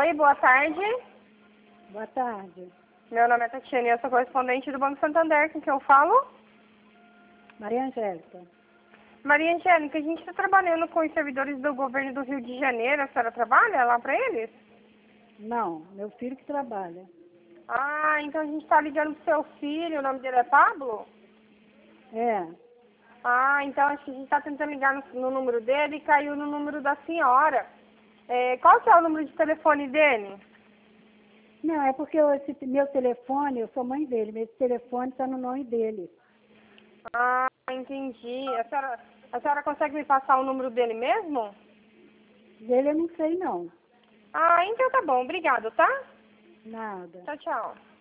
Oi, boa tarde. Boa tarde. Meu nome é Tatiana e eu sou correspondente do Banco Santander, com quem eu falo. Maria Angélica. Maria Angélica, a gente está trabalhando com os servidores do governo do Rio de Janeiro. A senhora trabalha lá para eles? Não, meu filho que trabalha. Ah, então a gente está ligando pro seu filho, o nome dele é Pablo? É. Ah, então acho que a gente está tentando ligar no número dele e caiu no número da senhora. Qual que é o número de telefone dele? Não, é porque esse meu telefone, eu sou mãe dele, mas esse telefone está no nome dele. Ah, entendi. A senhora consegue me passar o número dele mesmo? Dele eu não sei não. Ah, então tá bom. Obrigado, tá? Nada. Tchau, tchau.